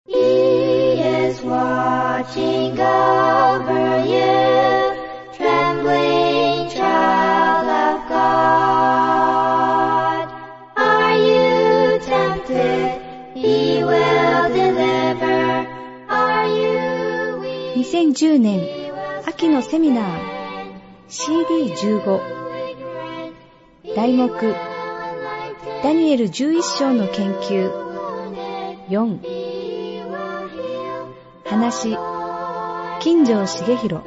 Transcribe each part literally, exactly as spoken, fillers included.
He is watching over you, trembling child of God. Are you tempted? He will deliver. Are you weak? にせんじゅうねん秋のセミナー シーディーじゅうご 題目ダニエルじゅういっ章の研究よん話金城茂弘。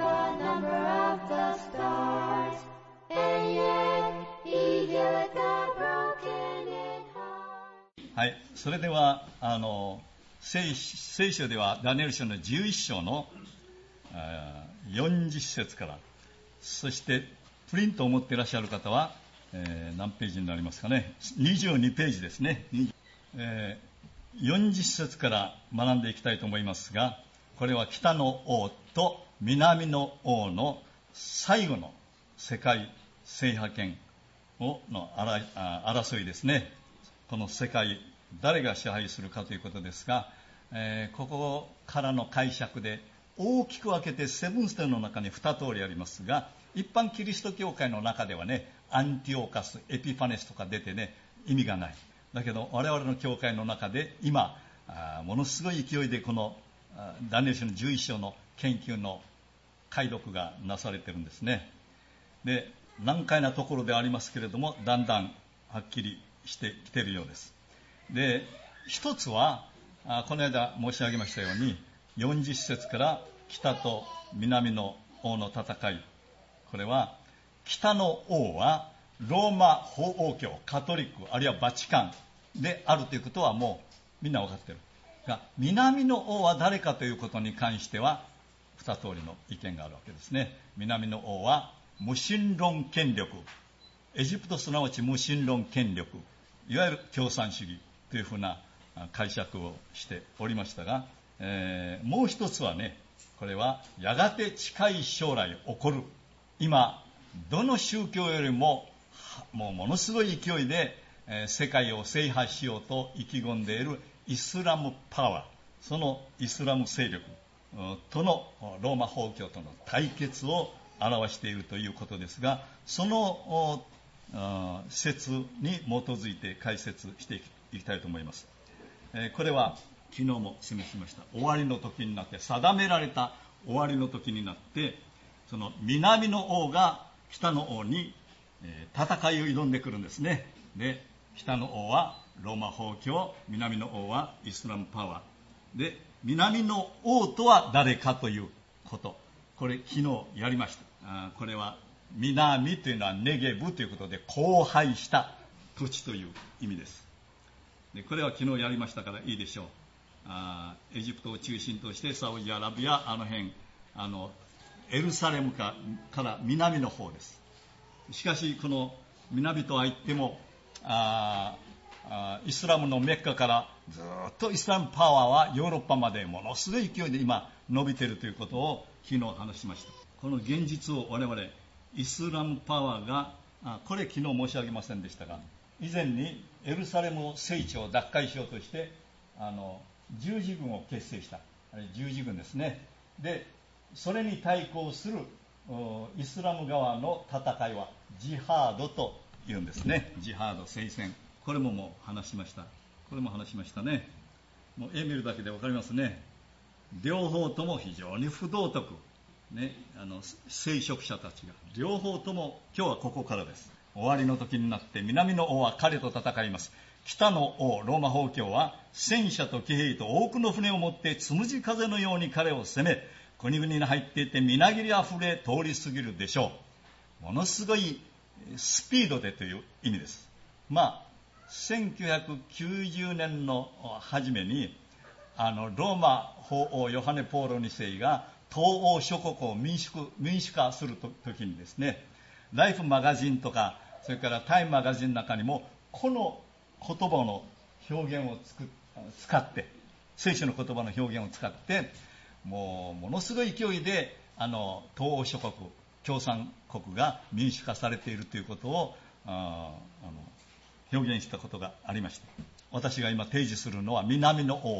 はい、それではあの 聖, 聖書ではダニエル書のじゅういっ章のよんじゅっ節から、そしてプリントを持っていらっしゃる方は、えー、何ページになりますかね。にじゅうにページですね、えー、よんじゅっ節から学んでいきたいと思いますが、これは北の王と南の王の最後の世界制覇権をの争いですね。この世界誰が支配するかということですが、えー、ここからの解釈で大きく分けてセブンステの中にに通りありますが、一般キリスト教会の中ではね、アンティオカス、エピファネスとか出てね、意味がない。だけど我々の教会の中で今あものすごい勢いでこのダニエル書のじゅういっ章の研究の解読がなされてるんですね。で、難解なところでありますけれども、だんだんはっきりしてきているようです。で、一つはあこの間申し上げましたように、よんじゅっ節から北と南の王の戦い、これは北の王はローマ法王教、カトリックあるいはバチカンであるということはもうみんな分かっているが、南の王は誰かということに関しては二通りの意見があるわけですね。南の王は無神論権力、エジプトすなわち無神論権力、いわゆる共産主義というふうな解釈をしておりましたが、えー、もう一つはね、これはやがて近い将来起こる、今どの宗教よりももうものすごい勢いで、えー、世界を制覇しようと意気込んでいるイスラムパワー、そのイスラム勢力とのローマ法教との対決を表しているということですが、その説に基づいて解説していきたいと思います。えー、これは昨日も示しました。終わりの時になって、定められた終わりの時になって、その南の王が北の王に、えー、戦いを挑んでくるんですね。で、北の王はローマ法教、南の王はイスラムパワーで、南の王とは誰かということ、これ昨日やりました。あこれは南というのはネゲブということで、荒廃した土地という意味です。で、これは昨日やりましたからいいでしょう。あエジプトを中心としてサウジアラビア、あの辺、あのエルサレムかから南の方です。しかしこの南とは言っても、ああイスラムのメッカからずっとイスラムパワーはヨーロッパまでものすごい勢いで今伸びているということを昨日話しました。この現実を我々イスラムパワーが、あこれ昨日申し上げませんでしたが、以前にエルサレム聖地を奪回しようとしてあの十字軍を結成した、あれ十字軍ですね。で、それに対抗するイスラム側の戦いはジハードというんですね。ジハード、聖戦、これももう話しました。これも話しましたね。もう絵見るだけで分かりますね。両方とも非常に不道徳、ね、あの聖職者たちが両方とも、今日はここからです。終わりの時になって南の王は彼と戦います。北の王ローマ法教は戦車と騎兵と多くの船を持ってつむじ風のように彼を攻め、国々に入っていてみなぎりあふれ通り過ぎるでしょう。ものすごいスピードでという意味です。まあせんきゅうひゃくきゅうじゅうねんの初めにあのローマ法王ヨハネ・ポーロに世が東欧諸国を民主民主化する時にですね、ライフマガジンとかそれからタイムマガジンの中にもこの言葉の表現をつく使って聖書の言葉の表現を使ってもうものすごい勢いであの東欧諸国共産国が民主化されているということをああの表現したことがありました。私が今提示するのは南の王は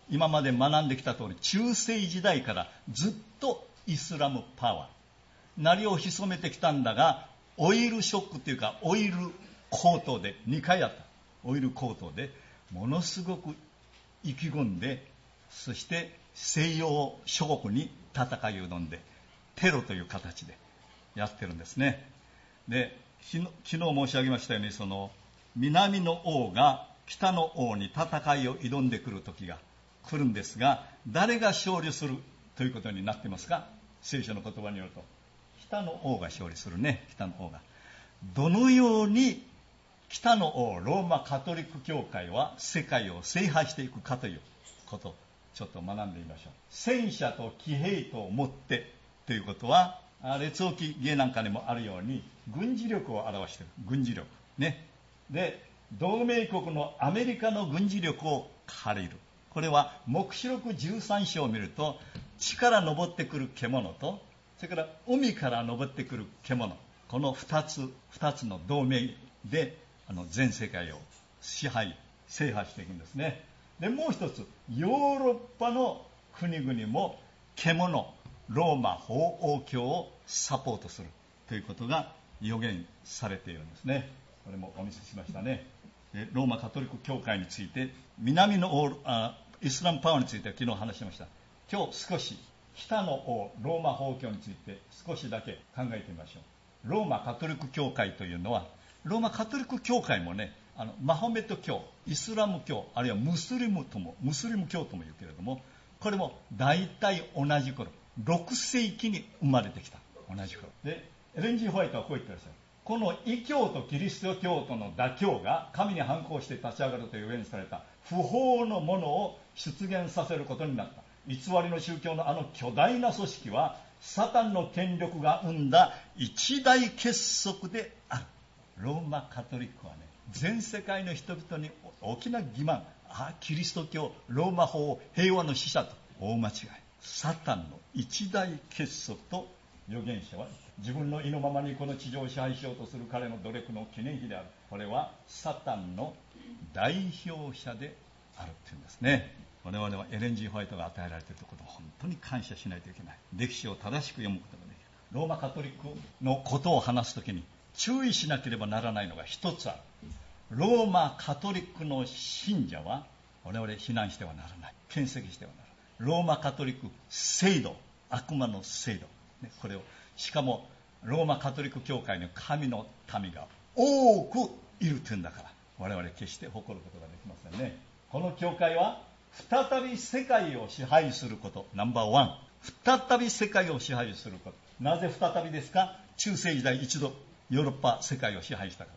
今まで学んできた通り、中世時代からずっとイスラムパワー、鳴りを潜めてきたんだが、オイルショックというか、オイル高騰で、にかいあった。オイル高騰で、ものすごく意気込んで、そして西洋諸国に戦いを挑んで、テロという形でやってるんですね。で、昨日申し上げましたように、その南の王が北の王に戦いを挑んでくる時が来るんですが、誰が勝利するということになってますか？聖書の言葉によると、北の王が勝利するね。北の王がどのように北の王ローマカトリック教会は世界を制覇していくかということをちょっと学んでみましょう。戦車と騎兵とを持ってということは、列王記芸なんかにもあるように軍事力を表している。軍事力ね。で、同盟国のアメリカの軍事力を借りる。これは黙示録じゅうさん章を見ると、地から昇ってくる獣と、それから海から昇ってくる獣、この二つ二つの同盟であの全世界を支配制覇していくんですね。で、もう一つ、ヨーロッパの国々も獣、ローマ法王教をサポートするということが予言されているんですね。これもお見せしましたね。で、ローマカトリック教会について、南の王あイスラムパワーについては昨日話しました。今日少し北の王ローマ法教について少しだけ考えてみましょう。ローマカトリック教会というのは、ローマカトリック教会もね、あのマホメト教、イスラム教、あるいはムスリムともムスリム教とも言うけれども、これも大体同じ頃、ろく世紀に生まれてきた。同じ頃で、エレン・ジー・ホワイトはこう言ってらっしゃる。この異教とキリスト教徒の妥協が神に反抗して立ち上がると予言された不法のものを出現させることになった。偽りの宗教のあの巨大な組織はサタンの権力が生んだ一大結束である。ローマカトリックはね、全世界の人々に大きな欺瞞、ああキリスト教、ローマ法、平和の使者と大間違い。サタンの一大結束と預言者は自分の意のままにこの地上を支配しようとする彼の努力の記念碑である。これはサタンの代表者であるというんですね。我々はエレン・ジー・ホワイトが与えられているということを本当に感謝しないといけない。歴史を正しく読むことができる。ローマカトリックのことを話すときに注意しなければならないのが一つある。ローマカトリックの信者は我々非難してはならない。検責してはならない。ローマカトリック制度、悪魔の制度、ね、これをしかもローマカトリック教会に神の民が多くいるというんだから、我々決して誇ることができませんね。この教会は再び世界を支配すること、ナンバーワン、再び世界を支配すること。なぜ再びですか？中世時代一度ヨーロッパ世界を支配したから。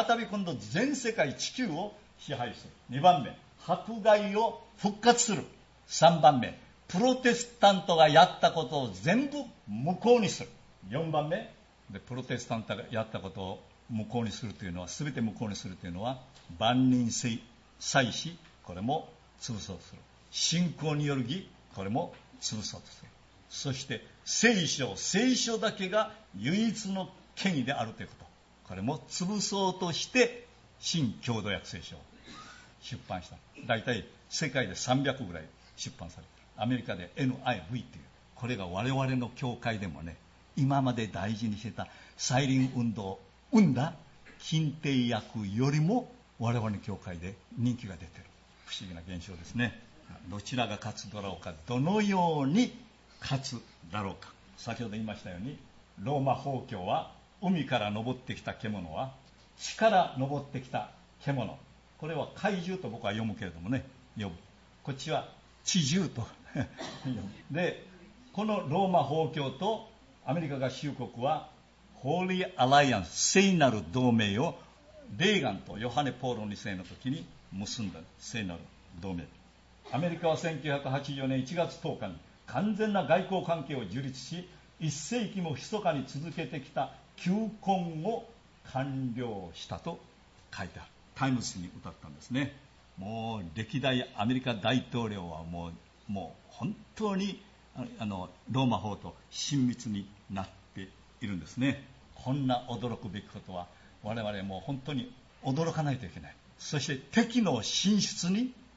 再び今度全世界地球を支配する。にばんめ、迫害を復活する。さんばんめ、プロテスタントがやったことを全部無効にする。よんばんめで、プロテスタントがやったことを無効にするというのは、全て無効にするというのは、万人祭祀、これも潰そうとする。信仰による義、これも潰そうとする。そして聖書、聖書だけが唯一の権威であるということ、これも潰そうとして新共同訳聖書を出版した。大体世界でさんびゃくぐらい出版されている。アメリカで エヌアイブイ という、これが我々の教会でもね、今まで大事にしてた再臨運動を生んだ近帝訳よりも我々の教会で人気が出ている。不思議な現象ですね。どちらが勝つだろうか、どのように勝つだろうか。先ほど言いましたように、ローマ法教は海から登ってきた獣は地から登ってきた獣、これは怪獣と僕は読むけれどもね、呼ぶ。こっちは地獣とで、このローマ法教とアメリカ合衆国はホーリーアライアンス、聖なる同盟をレーガンとヨハネ・ポールに世の時に結んだ聖なる同盟。アメリカはせんきゅうひゃくはちじゅうよねんいちがつとおかに完全な外交関係を樹立し、一世紀も密かに続けてきた求婚を完了したと書いてある。タイムズに歌ったんですね。もう歴代アメリカ大統領はもうもう本当にあのローマ法と親密になっているんですね。こんな驚くべきことは我々もう本当に驚かないといけない。そして敵の進出に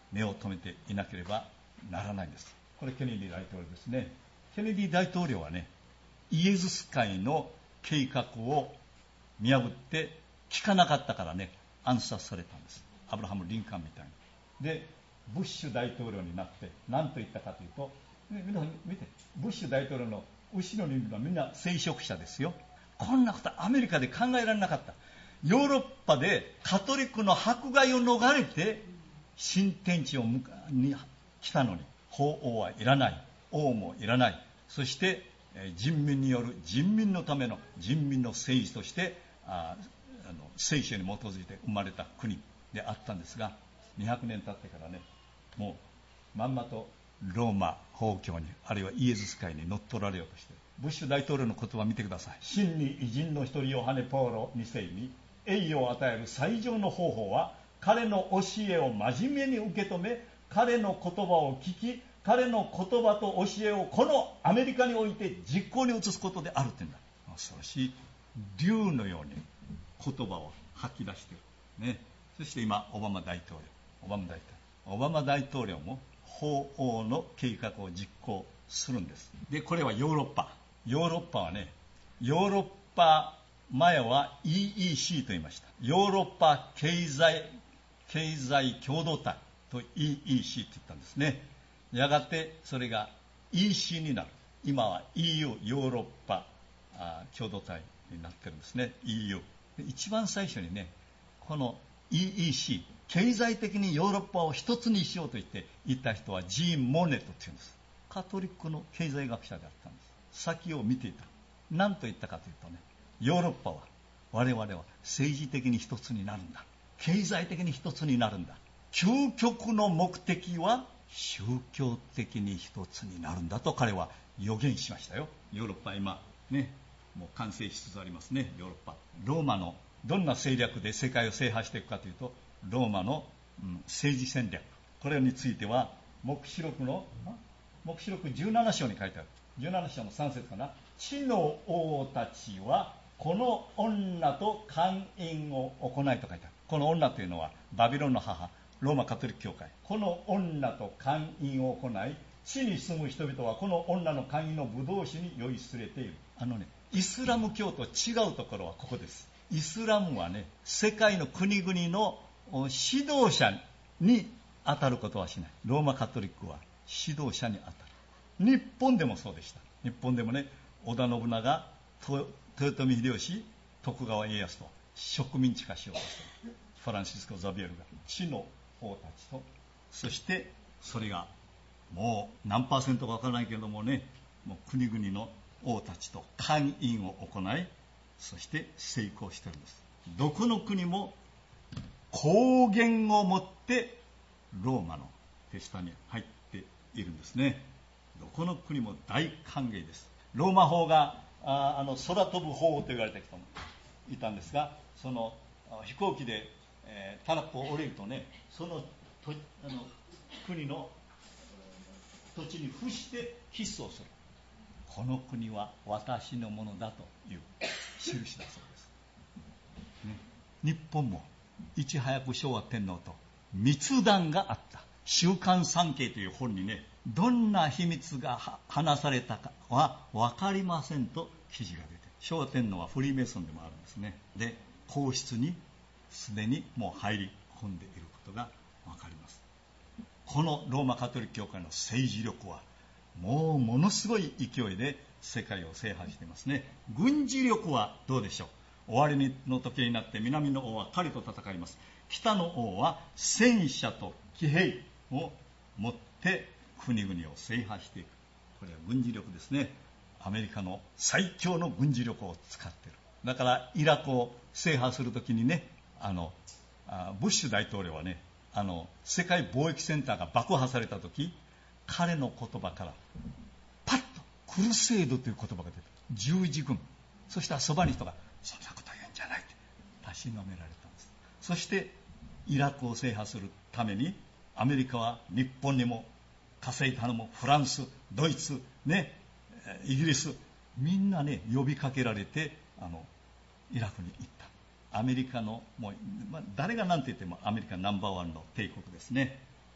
目を留めていなければならないんです。これケネディ大統領ですね。ケネディ大統領はね、イエズス会の計画を見破って聞かなかったからね、暗殺されたんです。アブラハム・リンカンみたいに。でブッシュ大統領になって何と言ったかというと、ね、皆さん見て、ブッシュ大統領の後ろにいるのはみんな聖職者ですよ。こんなことアメリカで考えられなかった。ヨーロッパでカトリックの迫害を逃れて新天地をに来たのに、法王はいらない、王もいらない、そして人民による人民のための人民の政治としてああの聖書に基づいて生まれた国であったんですが、にひゃくねん経ってからね、もうまんまとローマ法教に、あるいはイエズス会に乗っ取られようとしている。ブッシュ大統領の言葉を見てください。真に偉人の一人ヨハネ・ポーロに世に栄誉を与える最上の方法は、彼の教えを真面目に受け止め、彼の言葉を聞き、彼の言葉と教えをこのアメリカにおいて実行に移すことであるって言うんだ。恐ろしい竜のように言葉を吐き出している、ね、そして今オバマ大統領オバマ大統領オバマ大統領も法王の計画を実行するんです。でこれはヨーロッパヨーロッパはね、ヨーロッパ前は イーイーシー と言いました。ヨーロッパ経済経済共同体と イーイーシー と言ったんですね。やがてそれが イーシー になる。今は イーユー ヨーロッパ共同体になってるんですね。 イーユー で一番最初にね、この イーイーシー 経済的にヨーロッパを一つにしようと言って言った人はジーン・モネットというんです。カトリックの経済学者であったんです。先を見ていた。何と言ったかというとね、ヨーロッパは我々は政治的に一つになるんだ、経済的に一つになるんだ、究極の目的は宗教的に一つになるんだと彼は予言しましたよ。ヨーロッパ今ね、もう完成しつつありますね。ヨーロッパローマのどんな戦略で世界を制覇していくかというと、ローマの、うん、政治戦略、これについては黙示録の黙示録じゅうなな章に書いてある。じゅうなな章のさん節かな。地の王たちはこの女と姦淫を行いと書いてある。この女というのはバビロンの母、ローマカトリック教会。この女と姦淫を行い、地に住む人々はこの女の姦淫のブドウ酒に酔いしれている。あのね、イスラム教と違うところはここです。イスラムはね、世界の国々の指導者に当たることはしない。ローマカトリックは指導者に当たる。日本でもそうでした。日本でもね、織田信長、豊臣秀吉、徳川家康と植民地化しようとしている。フランシスコ・ザビエルが地の王たちと、そしてそれがもう何パーセントかわからないけれどもね、もう国々の王たちと姦淫を行い、そして成功しているんです。どこの国も公言をもってローマの手下に入っているんですね。どこの国も大歓迎です。ローマ法が あ, あの空飛ぶ法と言われた人もいたんですが、その飛行機で、えー、タラップを降りるとね、そのとあの国の土地に伏してキスをする。この国は私のものだという印だそうです、ね、日本もいち早く昭和天皇と密談があった。週刊産経という本にね、どんな秘密が話されたかは分かりませんと記事が出て、昭和天皇はフリーメイソンでもあるんですね。で、皇室にすでにもう入り込んでいることが分かります。このローマカトリック教会の政治力はもうものすごい勢いで世界を制覇していますね。軍事力はどうでしょう。終わりの時になって南の王は彼と戦います。北の王は戦車と騎兵を持って国々を制覇していく。これは軍事力ですね。アメリカの最強の軍事力を使っている。だからイラクを制覇するときにね、あのあブッシュ大統領はね、あの世界貿易センターが爆破されたとき、彼の言葉からパッとクルセードという言葉が出た。十字軍。そしたらそばに人がそんなこと言うんじゃないってたしなめられたんです。そしてイラクを制覇するためにアメリカは日本にも稼いだのもフランス、ドイツ、ね、イギリス、みんなね呼びかけられてあのイラクに行った。アメリカのもう、まあ、誰が何て言ってもアメリカナンバーワンの帝国ですね。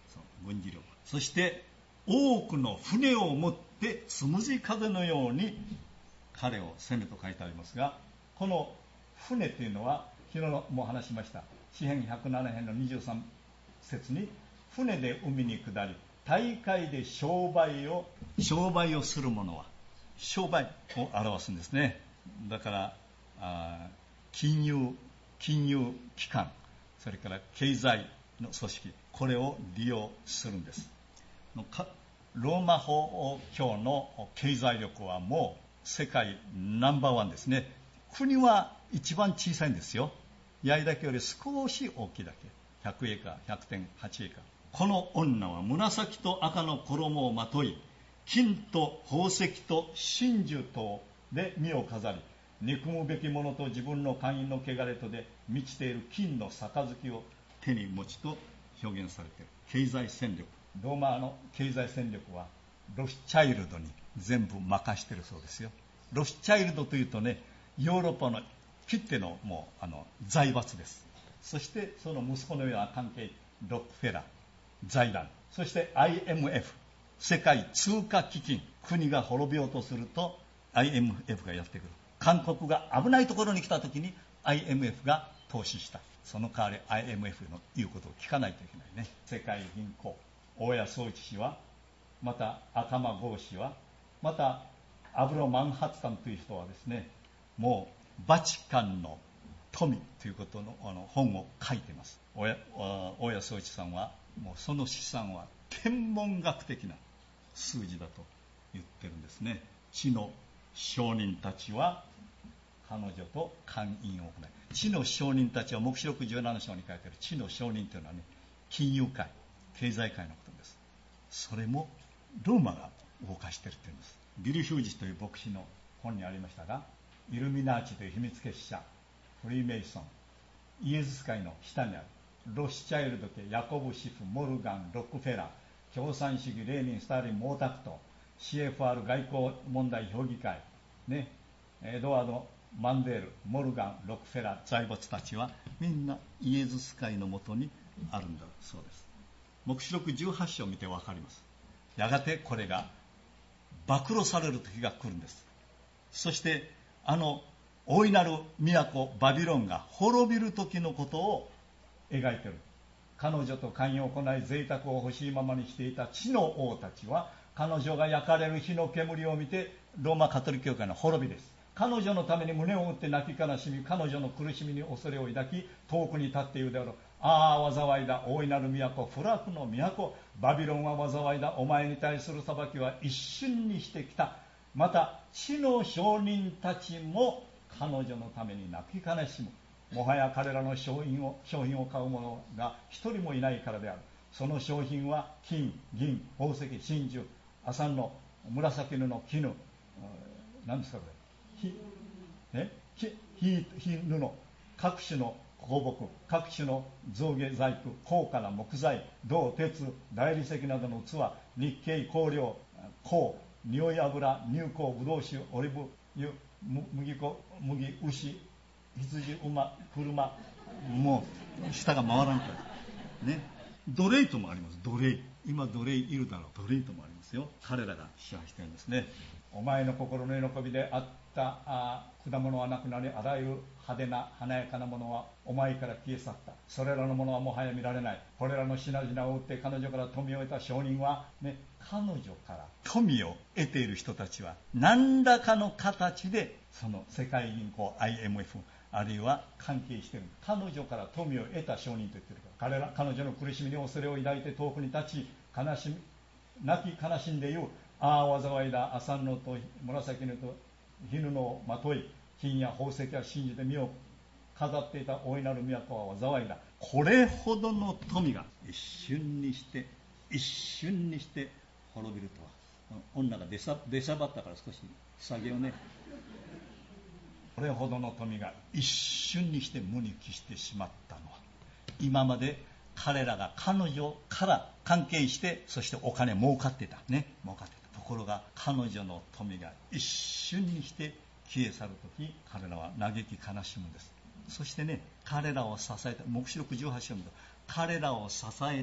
そう軍事力。そして多くの船を持ってつむじ風のように彼を攻めと書いてありますが、この船というのは昨日も話しました詩編ひゃくなな編のにじゅうさん節に、船で海に下り大海で商売を商売をする者は商売を表すんですね。だからあ金融金融機関、それから経済の組織、これを利用するんです。ローマ法教の経済力はもう世界ナンバーワンですね。国は一番小さいんですよ。八重岳より少し大きいだけ、ひゃくエーカー、ひゃくてんはちエーカー。この女は紫と赤の衣をまとい、金と宝石と真珠とで身を飾り、憎むべきものと自分の会員の汚れとで満ちている金の杯を手に持ちと表現されている。経済戦力、ローマの経済戦力はロスチャイルドに全部任しているそうですよ。ロスチャイルドというとね、ヨーロッパのきってのもうあの財閥です。そしてその息子のような関係、ロックフェラー財団、そして アイエムエフ 世界通貨基金、国が滅びようとすると アイエムエフ がやってくる。韓国が危ないところに来た時に アイエムエフ が投資した。その代わり アイエムエフ の言うことを聞かないといけないね。世界銀行、大谷宗一氏は、また赤間剛氏は、またアブロ・マンハッタンという人はですね、もうバチカンの富ということ の, あの本を書いています。大谷宗一さんはもうその資産は天文学的な数字だと言ってるんですね。地の商人たちは彼女と勧誘を行い、地の商人たちは黙示録じゅうなな章に書いてある地の商人というのはね、金融界、経済界のことです。それもローマが動かしているというんです。ビル・ヒュージという牧師の本にありましたが、イルミナーチという秘密結社、フリーメイソン、イエズス会の下にあるロスチャイルド家、ヤコブ・シフ、モルガン、ロックフェラー、共産主義、レーニン、スターリン、毛沢東、 シーエフアール 外交問題評議会、ね、エドワード・マンデール、モルガン、ロックフェラー、財閥たちはみんなイエズス会のもとにあるんだそうです。黙示録じゅうはち章を見て分かります。やがてこれが暴露される時が来るんです。そしてあの大いなる都バビロンが滅びる時のことを描いている。彼女と寛容を行い贅沢を欲しいままにしていた地の王たちは、彼女が焼かれる火の煙を見て、ローマカトリック教会の滅びです。彼女のために胸を打って泣き悲しみ、彼女の苦しみに恐れを抱き、遠くに立っているであろう。ああ、災いだ、大いなる都、不落の都、バビロンは災いだ、お前に対する裁きは一瞬にしてきた。また地の商人たちも彼女のために泣き悲しむ。もはや彼らの商品を商品を買う者が一人もいないからである。その商品は金、銀、宝石、真珠、麻蚕の紫布、絹、何ですかこれ、ひ、ね、ひ、ひ、ひ布、各種の香木、各種の象牙細工、高価な木材、銅、鉄、大理石などの器、日系、香料、香、匂い油、乳香、ブドウ酒、オリーブ油、麦粉、麦、牛、羊、馬、車、もう舌が回らんからね。奴隷ともあります。奴隷、今奴隷いるだろう。奴隷ともありますよ。彼らが支配しているんですね。お前の心の喜びであったあ果物はなくなり、あらゆる派手な華やかなものはお前から消え去った。それらのものはもはや見られない。これらの品々を売って彼女から富を得た商人は、ね、彼女から富を得ている人たちは何らかの形でその世界銀行 アイエムエフ あるいは関係している。彼女から富を得た商人と言っているから、彼ら彼女の苦しみに恐れを抱いて遠くに立ち、悲しみ泣き悲しんで言う。ああ、災いだ、麻のと紫のと絹のをまとい、金や宝石や真珠で身を飾っていた大いなる都は災いだ。これほどの富が一瞬にして一瞬にして滅びるとは。女が出しゃばったから少し下げをね。これほどの富が一瞬にして無に帰してしまったのは、今まで彼らが彼女から関係して、そしてお金儲かってたね、儲かってたところが、彼女の富が一瞬にして消え去るとき、彼らは嘆き悲しむんです。そしてね、彼らを支えた、黙示録じゅうはち章を見ると、彼らを支えた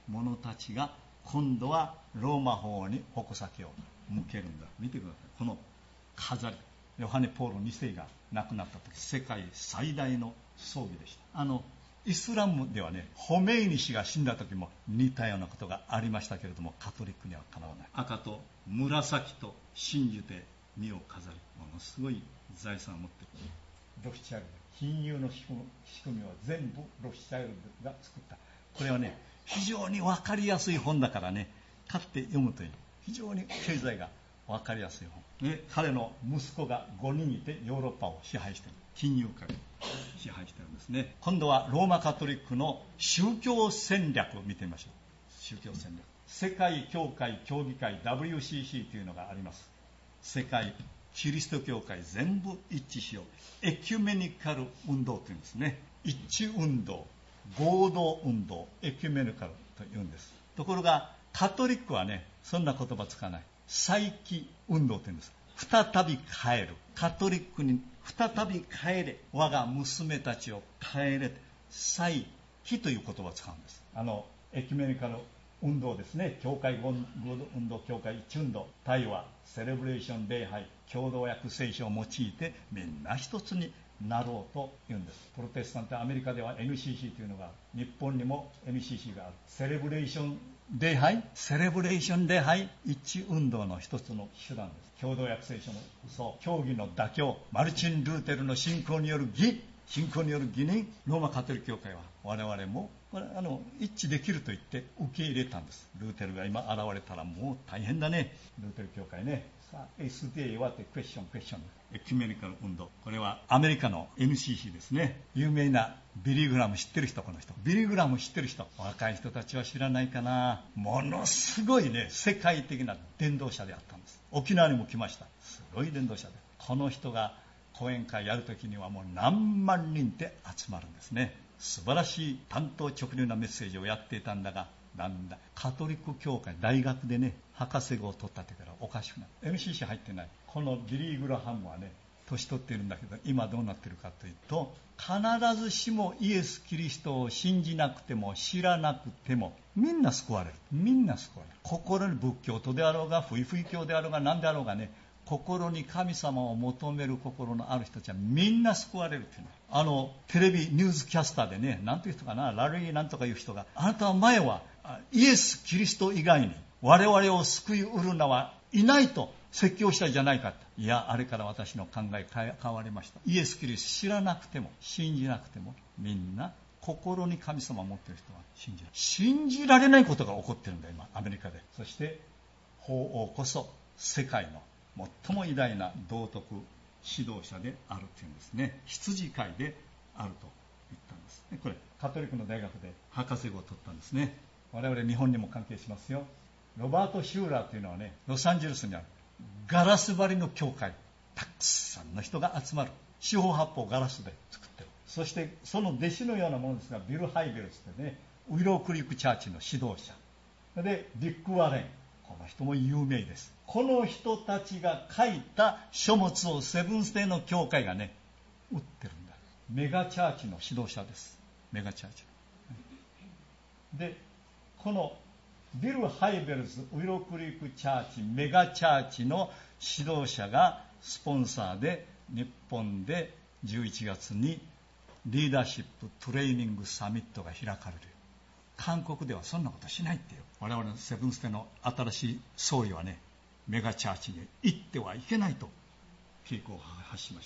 者たちが今度はローマ法に矛先を向けるんだ。見てください、この飾り。ヨハネ・ポールに世が亡くなった時、世界最大の葬儀でした。あのイスラムではね、ホメイニ氏が死んだ時も似たようなことがありましたけれども、カトリックにはかなわない。赤と紫と信じて身を飾り、ものすごい財産を持っている。ロフチャイルド、金融の仕組みは全部ロフチャイルドが作った。これはね、非常に分かりやすい本だからね、買って読むといい。非常に経済が分かりやすい本、ね、彼の息子がごにんいてヨーロッパを支配している。金融界を支配しているんですね。今度はローマカトリックの宗教戦略を見てみましょう。宗教戦略、世界教会協議会 ダブリューシーシー というのがあります。世界キリスト教会全部一致しよう、エキュメニカル運動というんですね。一致運動、合同運動、エキュメニカルというんです。ところがカトリックはね、そんな言葉使わない。再起運動というんです。再び帰る、カトリックに再び帰れ、我が娘たちを帰れ、再起という言葉を使うんです。あのエキュメニカル運動ですね。教会合同運動、教会一致運動、対話、セレブレーション、礼拝、共同訳聖書を用いてみんな一つになろうというんです。プロテスタント、アメリカでは エヌシーシー というのが、日本にも エヌシーシー がある。セレブレーション礼拝、セレブレーション礼拝、一致運動の一つの手段です。共同訳聖書の嘘、教義の妥協、マルチン・ルーテルの信仰による義、信仰による義にローマカトリック教会は我々もこれあの一致できると言って受け入れたんです。ルーテルが今現れたらもう大変だね。ルーテル教会ね。さあ エスディーエー はってクエスチョンクエスチョンエキュメニカル運動、これはアメリカの エヌシーシー ですね。有名なビリー・グラム知ってる人、この人ビリー・グラム知ってる人、若い人たちは知らないかな。ものすごいね、世界的な伝道者であったんです。沖縄にも来ました。すごい伝道者で、この人が講演会やるときにはもう何万人って集まるんですね。素晴らしい単刀直入なメッセージをやっていたんだが、なんだカトリック教会大学でね博士号を取ったってからおかしくない。 エヌシーシー 入ってない。このビリー・グラハムはね年取っているんだけど、今どうなってるかというと、必ずしもイエス・キリストを信じなくても知らなくてもみんな救われる。みんな救われる。心に仏教徒であろうがフイフイ教であろうが何であろうがね、心に神様を求める心のある人たちはみんな救われるっていうの。あのテレビニュースキャスターでね、なんていう人かな、ラリーなんとかいう人が、あなたは前はイエス・キリスト以外に我々を救いうるのはいないと説教したじゃないか。いや、あれから私の考え変わりました。イエス・キリスト知らなくても信じなくてもみんな心に神様を持っている人は信じる。信じられないことが起こってるんだ今アメリカで。そして法王こそ世界の最も偉大な道徳指導者であるというんですね。羊飼いであると言ったんです。これカトリックの大学で博士号を取ったんですね。我々日本にも関係しますよ。ロバート・シューラーというのはね、ロサンゼルスにあるガラス張りの教会、たくさんの人が集まる。四方八方ガラスで作ってる。そしてその弟子のようなものですが、ビル・ハイベルスってね、ウィロークリークチャーチの指導者で、ディック・ワレン、この人も有名です。この人たちが書いた書物をセブンスデーの教会がね売ってるんだ。メガチャーチの指導者です。メガチャーチで、このビル・ハイベルズ、ウィロークリークチャーチ、メガチャーチの指導者がスポンサーで日本でじゅういちがつにリーダーシップトレーニングサミットが開かれる。韓国ではそんなことしないってよ。我々のセブンステの新しい総理はね、メガチャーチに行ってはいけないと警告を発しました。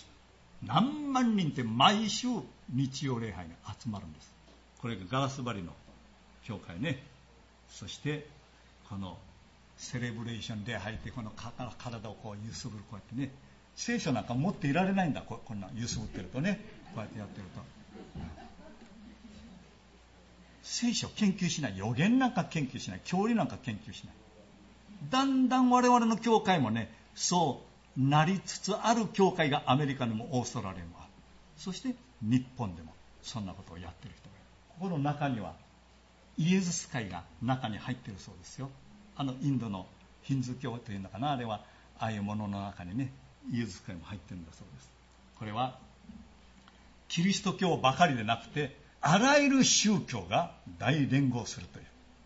何万人って毎週日曜礼拝に集まるんです。これがガラス張りの教会ね。そしてこのセレブレーション礼拝ってこの体をこう揺すぶる、こうやってね、聖書なんか持っていられないんだ。こんな揺すぶってるとね、こうやってやってると、聖書研究しない、預言なんか研究しない、教理なんか研究しない。だんだん我々の教会もね、そうなりつつある教会がアメリカにもオーストラリアにもある。そして日本でもそんなことをやってる人がいる。ここの中にはイエズス会が中に入っているそうですよ。あのインドのヒンズー教というのかな、あれはああいうものの中にねイエズス会も入っているんだそうです。これはキリスト教ばかりでなくてあらゆる宗教が大連合するという、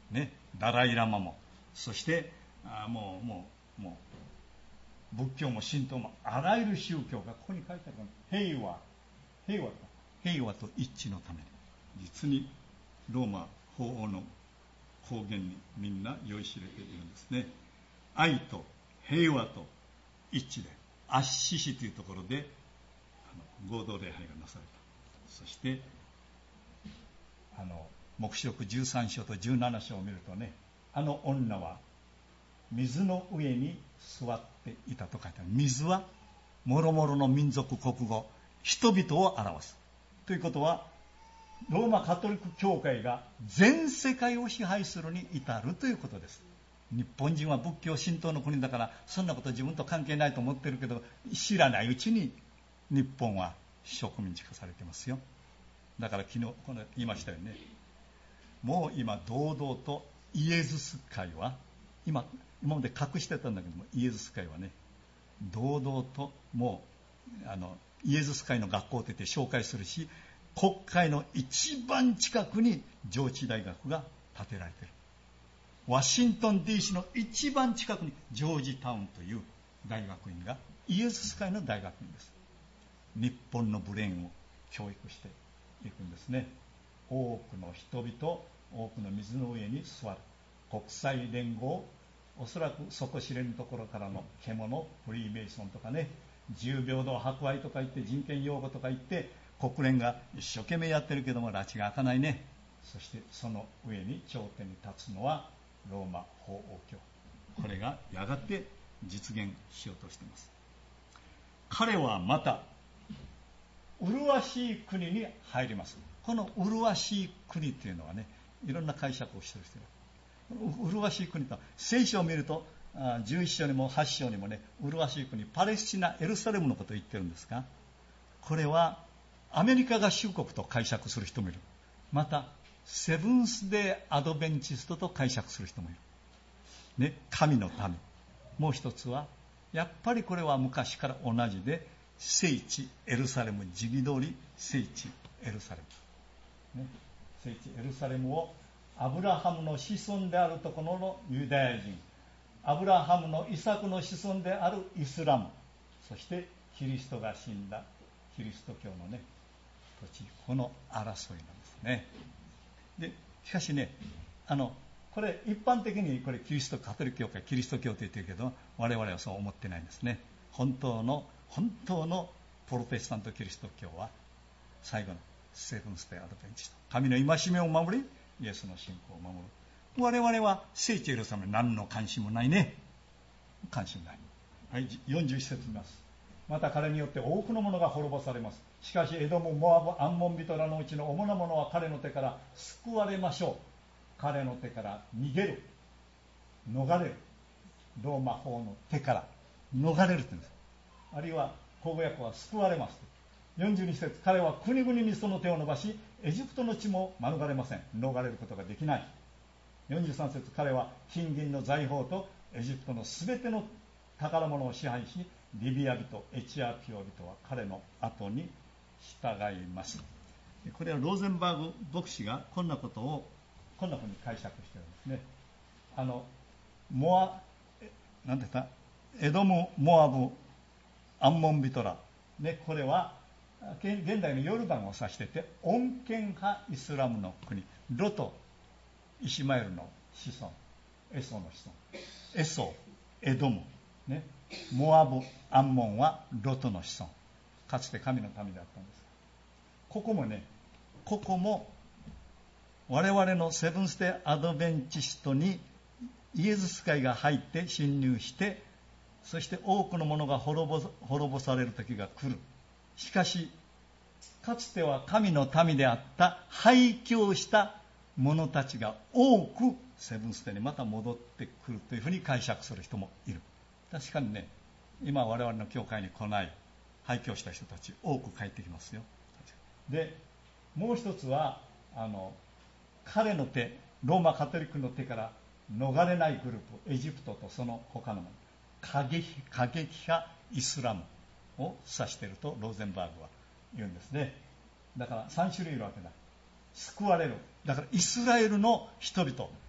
ね、ダライラマも、そしてあもうもうもう仏教も神道もあらゆる宗教がここに書いてある。平和平和と平和と一致のために、実にローマ法王の方言にみんな酔いしれているんですね。愛と平和と一致で、アッシシというところであの合同礼拝がなされた。そしてあの黙示録じゅうさん章とじゅうなな章を見るとね、あの女は水の上に座っていたと書いてある。水はもろもろの民族国語人々を表すということは、ローマカトリック教会が全世界を支配するに至るということです。日本人は仏教神道の国だからそんなこと自分と関係ないと思ってるけど、知らないうちに日本は植民地化されてますよ。だから昨日この言いましたよね、もう今堂々とイエズス会は今今まで隠してたんだけども、イエズス会はね堂々ともうあのイエズス会の学校といって紹介するし、国会の一番近くに上智大学が建てられている。ワシントン ディーシー の一番近くにジョージタウンという大学院がイエズス会の大学院です。日本のブレーンを教育していくんですね。多くの人々、多くの水の上に座る国際連合、おそらく底知れぬところからの獣、フリーメイソンとかね、自由平等博愛とか言って人権擁護とか言って国連が一生懸命やってるけども拉致が開かないね。そしてその上に頂点に立つのはローマ法王教。これがやがて実現しようとしています。彼はまた麗しい国に入ります。この麗しい国というのはね、いろんな解釈をしている人が、麗しい国と聖書を見るとじゅういち章にもはち章にもね、麗しい国パレスチナエルサレムのことを言ってるんですが、これはアメリカ合衆国と解釈する人もいる。またセブンスデーアドベンチストと解釈する人もいる、ね、神の民。もう一つはやっぱりこれは昔から同じで、聖地エルサレム、時期通り聖地エルサレム、ね、聖地エルサレムをアブラハムの子孫であるところのユダヤ人、アブラハムのイサクの子孫であるイスラム、そしてキリストが死んだキリスト教のね土地、この争いなんですね。でしかしね、あのこれ一般的にこれキリストカトリック教会キリスト教と言ってるけど、我々はそう思ってないんですね。本当の本当のプロテスタントキリスト教は最後のセブンスデーアドベンチスト、神の戒めを守りイエスの信仰を守る。我々は聖地エルサレムに何の関心もないね。関心ない。はい、よんじゅういち節見ます。また彼によって多くの者が滅ぼされます。しかしエドム、モアブ、アンモン人らのうちの主な者は彼の手から救われましょう。彼の手から逃げる、逃れる、ローマ法の手から逃れるというんです。あるいは口語訳は救われます。よんじゅうに節、彼は国々にその手を伸ばしエジプトの地も免れません。逃れることができない。よんじゅうさん節、彼は金銀の財宝とエジプトのすべての宝物を支配し、リビア人、エチアピオ人は彼の後に従います。これはローゼンバーグ牧師がこんなことをこんなふうに解釈しているんですね。あのモアなんて言ったエドム、モアブ、アンモン人ら、ね、これは現代のヨルダンを指していて、穏健派イスラムの国、ロとイシマエルの子孫、エソの子孫、エソ、エドム、ね、モアブ、アンモンはロトの子孫、かつて神の民であったんです。ここもね、ここも我々のセブンスデーアドベンチストにイエズス会が入って侵入して、そして多くの者が滅ぼ、滅ぼされる時が来る。しかしかつては神の民であった廃墟した者たちが多くセブンスデーにまた戻ってくるというふうに解釈する人もいる。確かにね、今我々の教会に来ない廃墟した人たち多く帰ってきますよ。でもう一つはあの彼の手、ローマカトリックの手から逃れないグループ、エジプトとその他のもの、過激、過激派イスラムを指しているとローゼンバーグは言うんですね。だからさん種類いるわけだ。救われる、だからイスラエルの人々、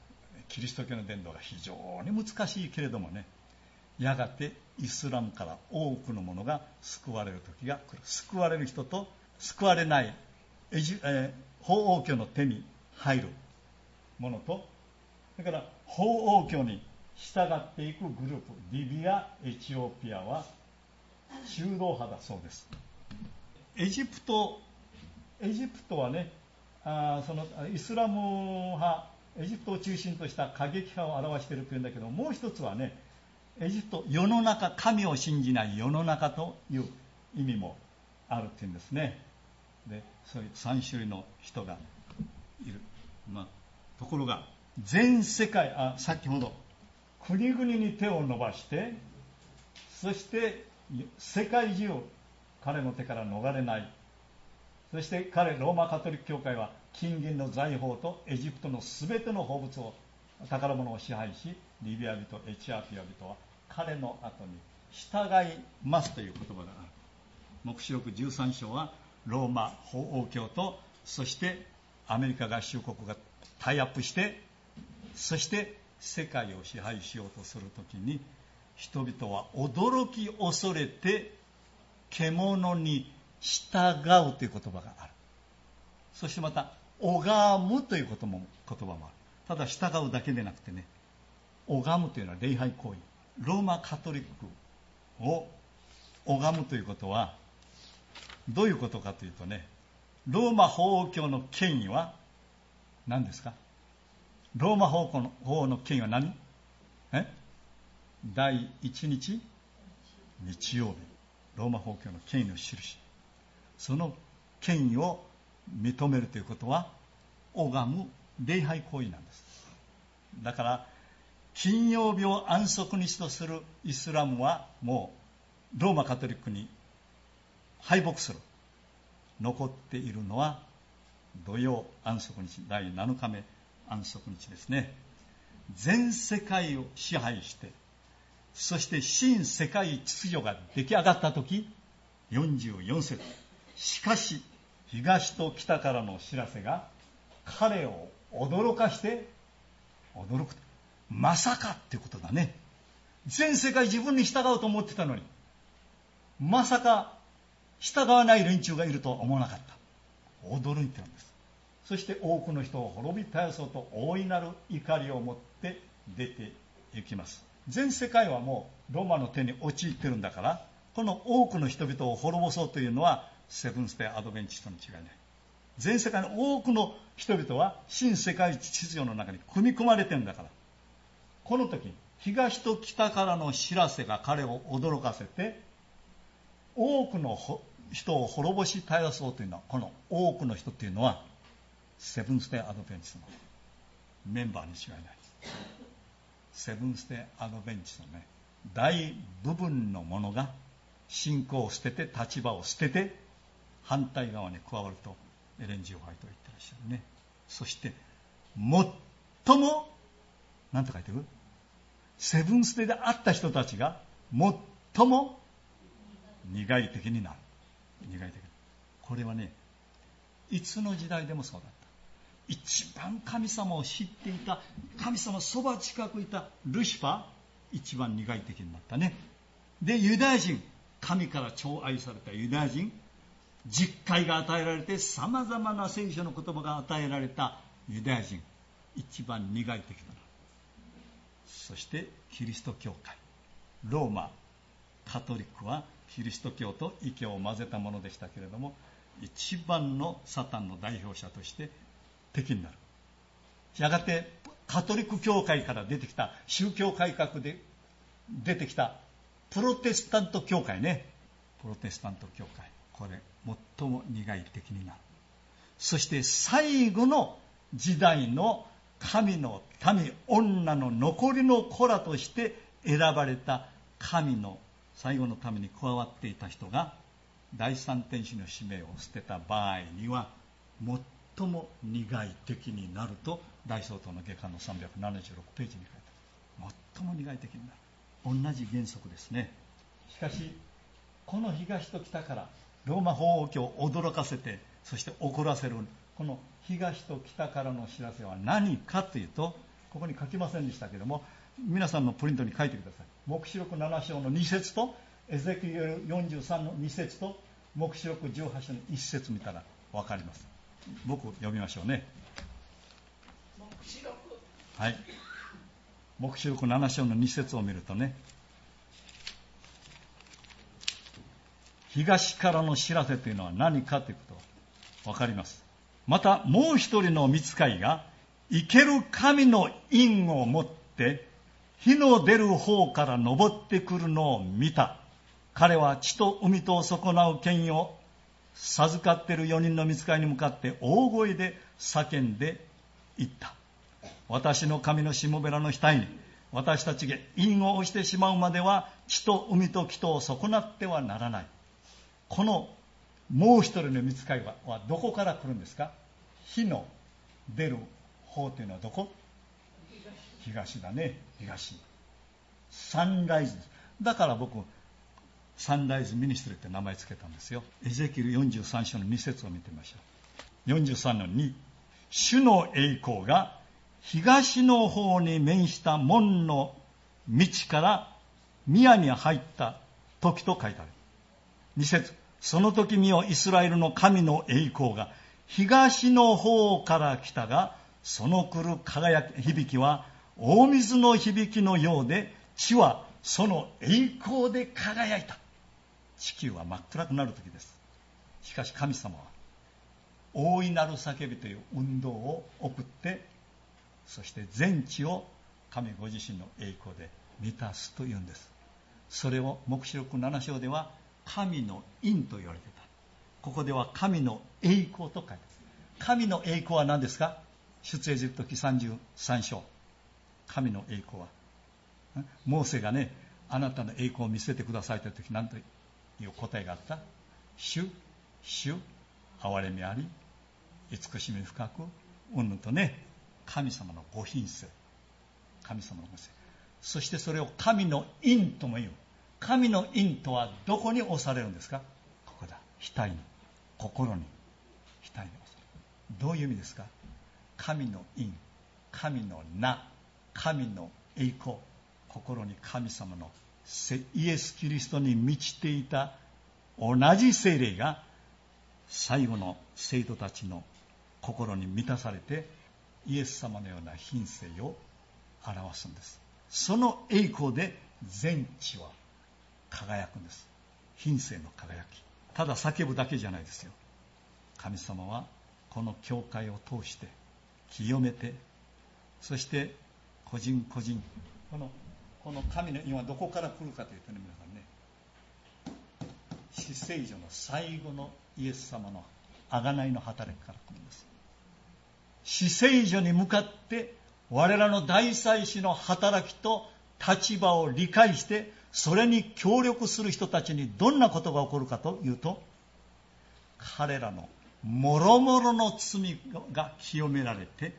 キリスト教の伝道が非常に難しいけれどもね、やがてイスラムから多くの者が救われる時が来る。救われる人と救われないエジ、えー、法王教の手に入る者と、それから法王教に従っていくグループ、リビア、エチオピアは中道派だそうです。エジプトエジプトはね、あそのイスラム派、エジプトを中心とした過激派を表しているというんだけど、もう一つはね、エジプト、世の中、神を信じない世の中という意味もあるっていうんですね。で、そういう三種類の人がいる。まあ、ところが全世界、あ、先ほど国々に手を伸ばして、そして世界中を彼の手から逃れない。そして彼、ローマカトリック教会は金銀の財宝とエジプトのすべての宝物を、宝物を支配し、リビア人、エチオピア人は彼の後に従いますという言葉がある。黙示録じゅうさん章はローマ法王教と、そしてアメリカ合衆国がタイアップして、そして世界を支配しようとするときに、人々は驚き恐れて獣に従うという言葉がある。そしてまた拝むということも言葉もある。ただ従うだけでなくてね、拝むというのは礼拝行為。ローマカトリックを拝むということはどういうことかというとね、ローマ法王教の権威は何ですか？ローマ法王の、法王の権威は何？え第一日日曜日、ローマ法王教の権威の印。その権威を認めるということは拝む礼拝行為なんです。だから金曜日を安息日とするイスラムはもうローマカトリックに敗北する。残っているのは土曜安息日、だいなのかめ安息日ですね。全世界を支配して、そして新世界秩序が出来上がったとき、よんじゅうよん節、しかし東と北からの知らせが彼を驚かして驚く。まさかってことだね。全世界自分に従うと思ってたのに、まさか従わない連中がいるとは思わなかった。驚いてるんです。そして多くの人を滅び絶やそうと大いなる怒りを持って出て行きます。全世界はもうローマの手に陥ってるんだから、この多くの人々を滅ぼそうというのはセブンスデーアドベンチストに違いない。全世界の多くの人々は新世界秩序の中に組み込まれてるんだから、この時東と北からの知らせが彼を驚かせて、多くの人を滅ぼし絶やそうというのは、この多くの人というのはセブンスデーアドベンチストのメンバーに違いない。セブンスデーアドベンチストのね、大部分の者が信仰を捨てて、立場を捨てて反対側に加わるとエレン・ジー・ホワイトは言ってらっしゃるね。そして最も何て書いてる？セブンスデーで会った人たちが最も苦い敵になる。苦い敵。これはね、いつの時代でもそうだった。一番神様を知っていた、神様そば近くいたルシファー、一番苦い敵になったね。で、ユダヤ人、神から寵愛されたユダヤ人、実戒が与えられて様々な聖書の言葉が与えられたユダヤ人、一番苦い敵となる。そしてキリスト教会、ローマカトリックはキリスト教と異教を混ぜたものでしたけれども、一番のサタンの代表者として敵になる。やがてカトリック教会から出てきた、宗教改革で出てきたプロテスタント教会ね、プロテスタント教会、これ最も苦い敵になる。そして最後の時代の神の民、女の残りの子らとして選ばれた神の最後のために加わっていた人が第三天使の使命を捨てた場合には最も苦い敵になると大総統の下巻のさんびゃくななじゅうろくページに書いてある。最も苦い敵になる。同じ原則ですね。しかしこの東と北からローマ法王教を驚かせて、そして怒らせるこの東と北からの知らせは何かというと、 ここに書きませんでしたけども、皆さんのプリントに書いてください。黙示録なな章のに節とエゼキエルよんじゅうさんのに節と黙示録じゅうはち章のいち節見たら分かります。僕読みましょうね。 黙示録、 はい、黙示録なな章のに節を見るとね、東からの知らせというのは何かということ分かります。またもう一人の御使いが生ける神の印を持って火の出る方から昇ってくるのを見た。彼は地と海とを損なう権威を授かっている四人の御使いに向かって大声で叫んで言った。私の神のしもべらの額に私たちが印を押してしまうまでは地と海と木とを損なってはならない。このもう一人の御使い は, はどこから来るんですか？火の出る方というのはどこ？東だね。東。サンライズです。だから僕サンライズミニストリーって名前つけたんですよ。エゼキエルよんじゅうさん章のに節を見てみましょう。よんじゅうさんのに、主の栄光が東の方に面した門の道から宮に入った時と書いてある。に節、その時見よ、イスラエルの神の栄光が東の方から来たが、その来る輝き響きは大水の響きのようで、地はその栄光で輝いた。地球は真っ暗くなる時です。しかし神様は大いなる叫びという運動を送って、そして全地を神ご自身の栄光で満たすというんです。それを黙示録なな章では神の印と言われていた。ここでは神の栄光と書いてある。神の栄光は何ですか？出エジプト記さんじゅうさん章。神の栄光はモーセがね、あなたの栄光を見せてくださいという時何という答えがあった？主、主、憐れみあり、慈しみ深く、うんぬんとね、神様のご品性、神様のご品性。そしてそれを神の印とも言う。神の印とはどこに押されるんですか？ここだ。額に、心に、額に押される。どういう意味ですか？神の印、神の名、神の栄光、心に神様のイエス・キリストに満ちていた同じ聖霊が最後の生徒たちの心に満たされて、イエス様のような品性を表すんです。その栄光で全地は輝くんです。品性の輝き。ただ叫ぶだけじゃないですよ。神様はこの教会を通して清めて、そして個人個人、このこの神の印はどこから来るかというとね、皆さんね、至聖所の最後のイエス様の贖いの働きから来るんです。至聖所に向かって我らの大祭司の働きと立場を理解して、それに協力する人たちにどんなことが起こるかというと、彼らのもろもろの罪が清められて、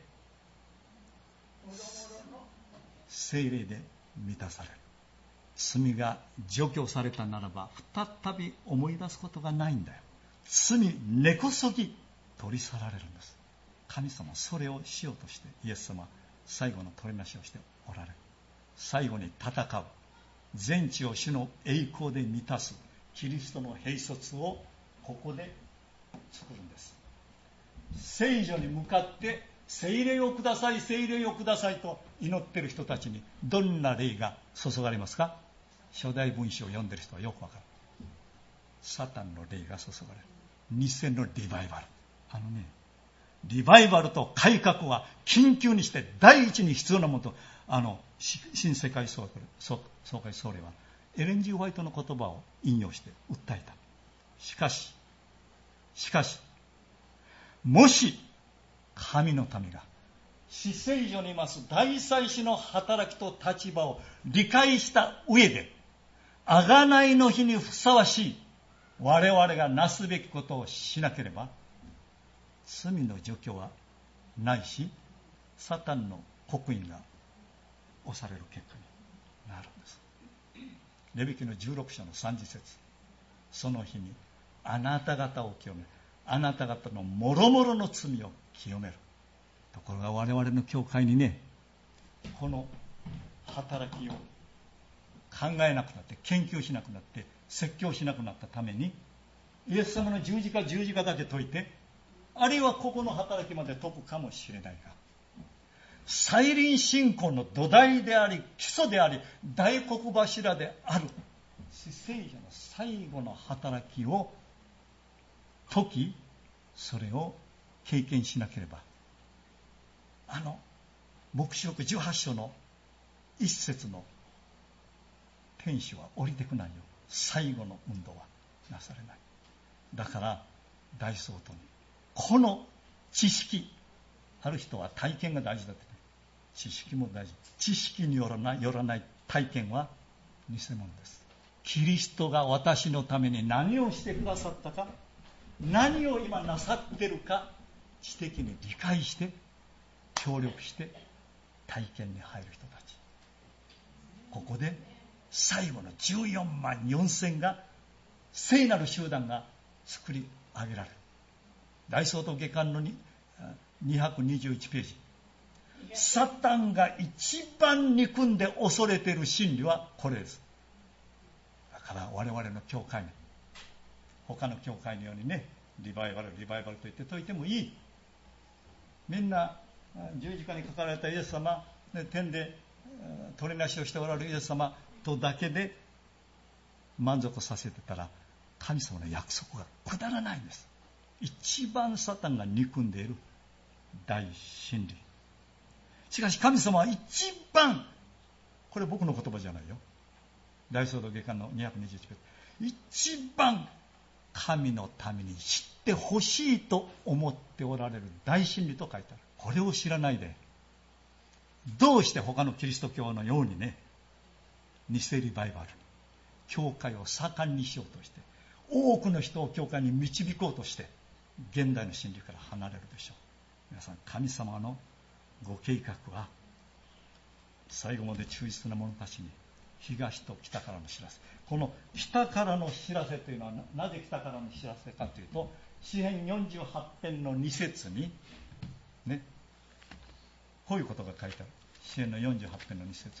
聖霊で満たされる。罪が除去されたならば再び思い出すことがないんだよ。罪根こそぎ取り去られるんです。神様はそれをしようとして、イエス様は最後の取りなしをしておられる。最後に戦う、全地を主の栄光で満たすキリストの兵卒をここで作るんです。聖所に向かって聖霊をください、聖霊をくださいと祈っている人たちにどんな霊が注がれますか？初代文書を読んでいる人はよくわかる。サタンの霊が注がれる。偽のリバイバル。あのね、リバイバルと改革は緊急にして第一に必要なものと、あの新世界総会総令はエレン・ジー・ホワイトの言葉を引用して訴えた。しかししかしもし神の民が至聖所にいます大祭司の働きと立場を理解した上で、贖いの日にふさわしい我々がなすべきことをしなければ、罪の除去はないし、サタンの刻印が押される結果になるんです。レビ記のじゅうろく章のさんじ節、その日にあなた方を清める、あなた方のもろもろの罪を清める。ところが我々の教会にね、 この働きを考えなくなって、研究しなくなって、説教しなくなったために、イエス様の十字架十字架だけ解いて、あるいはここの働きまで解くかもしれないが、再臨信仰の土台であり、基礎であり、大黒柱である至聖者の最後の働きを解き、それを経験しなければ、あの黙示録じゅうはち章の一節の天使は降りてこないよ、最後の運動はなされない。だから大総統にこの知識、ある人は体験が大事だって、ね、知識も大事。知識によらない、よらない体験は偽物です。キリストが私のために何をしてくださったか、何を今なさってるか、知的に理解して協力して体験に入る人たち、ここで最後のじゅうよんまんよんせんが、聖なる集団が作り上げられる。大総統下巻のにひゃくにじゅういちページ、サタンが一番憎んで恐れている真理はこれです。だから我々の教会に、他の教会のようにね、リバイバルリバイバルと言って解いてもいい。みんな十字架にかかられたイエス様、天で取りなしをしておられるイエス様とだけで満足させてたら、神様の約束が下らないんです。一番サタンが憎んでいる大真理。しかし神様は一番、これ僕の言葉じゃないよ、大総統下巻のにひゃくにじゅういちページ、一番神のために知ってほしいと思っておられる大真理と書いてある。これを知らないで、どうして他のキリスト教のようにね、偽リバイバルに教会を盛んにしようとして、多くの人を教会に導こうとして現代の真理から離れるでしょう。皆さん、神様のご計画は最後まで忠実な者たちに東と北からの知らせ。この北からの知らせというのは な, なぜ北からの知らせかというと、詩編よんじゅうはち編のに節にね、こういうことが書いてある。詩編のよんじゅうはち編のに節、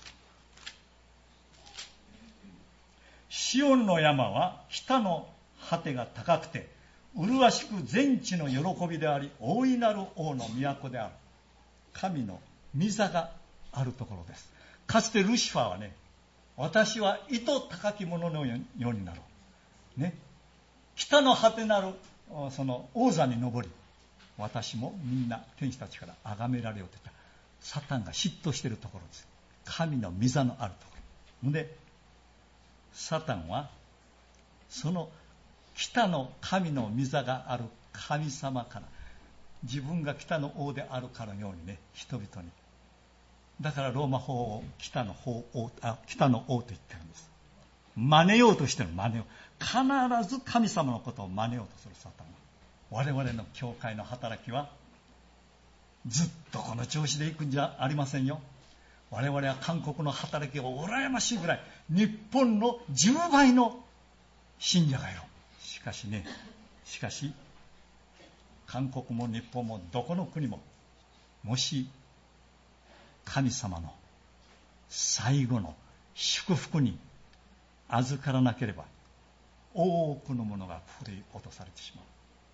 シオンの山は北の果てが高くて、麗しく全地の喜びであり、大いなる王の都である。神の御座があるところです。かつてルシファーはね、私は意図高き者のようになろう、ね、北の果てなるその王座に登り、私もみんな天使たちから崇められようと言った。サタンが嫉妬しているところです。神の御座のあるところで、サタンはその北の神の御座がある神様から、自分が北の王であるかのようにね、人々に、だからローマ法を北の法王、あ、北の王と言ってるんです。真似ようとしてる、真似よう。必ず神様のことを真似ようとするサタンは。我々の教会の働きはずっとこの調子でいくんじゃありませんよ。我々は韓国の働きを羨ましいぐらい、日本のじゅうばいの信者がいる。しかしね、しかし韓国も日本もどこの国も、もし神様の最後の祝福に預からなければ、多くのものが振り落とされてしまう。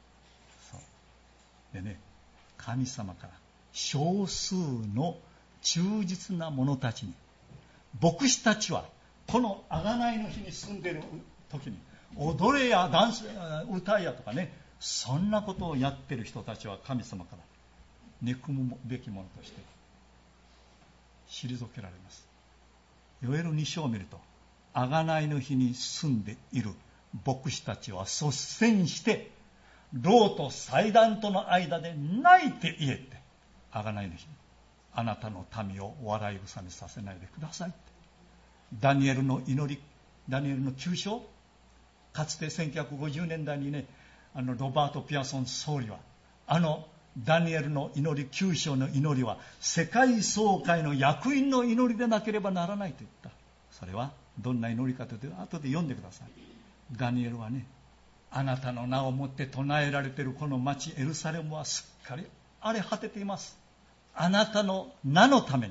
そうでね、神様から少数の忠実な者たちに、牧師たちはこの贖いの日に住んでいる時に、踊れやダンス歌やとかね、そんなことをやっている人たちは神様から憎むべきものとして退けられます。ヨエルに章を見ると、贖いの日に住んでいる牧師たちは率先して、ローと祭壇との間で泣いて言えって、贖いの日にあなたの民を笑い草にさせないでくださいって。ダニエルの祈り、ダニエルのきゅう章、かつてせんきゅうひゃくごじゅうねんだいにね、あのロバート・ピアソン総理は、あのダニエルの祈り、きゅう章の祈りは世界総会の役員の祈りでなければならないと言った。それはどんな祈りかというと、後で読んでください。ダニエルはね、あなたの名をもって唱えられているこの町エルサレムはすっかり荒れ果てています。あなたの名のために、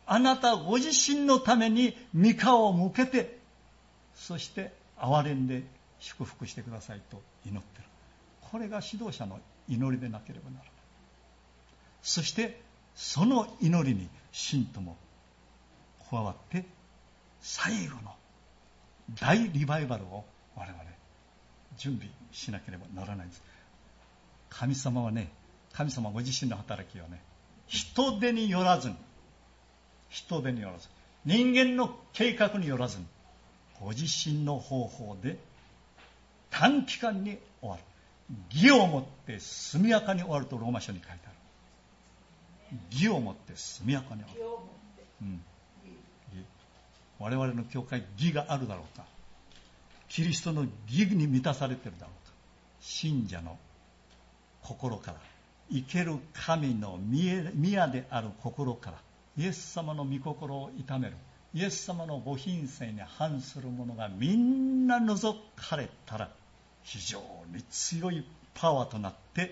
あなたご自身のために御顔を向けて、そして憐れんで祝福してくださいと祈っている。これが指導者の祈りでなければならない。そしてその祈りに信徒も加わって、最後の大リバイバルを我々準備しなければならないんです。神様はね、神様ご自身の働きはね、人手によらずに、人手によらず、人間の計画によらずに、ご自身の方法で短期間に終わる。義をもって速やかに終わるとローマ書に書いてある。義をもって速やかに終わる。うん、我々の教会、義があるだろうか、キリストの義に満たされているだろうか、信者の心から、生ける神の宮である心から、イエス様の御心を痛める、イエス様のご品性に反するものがみんな除かれたら、非常に強いパワーとなって、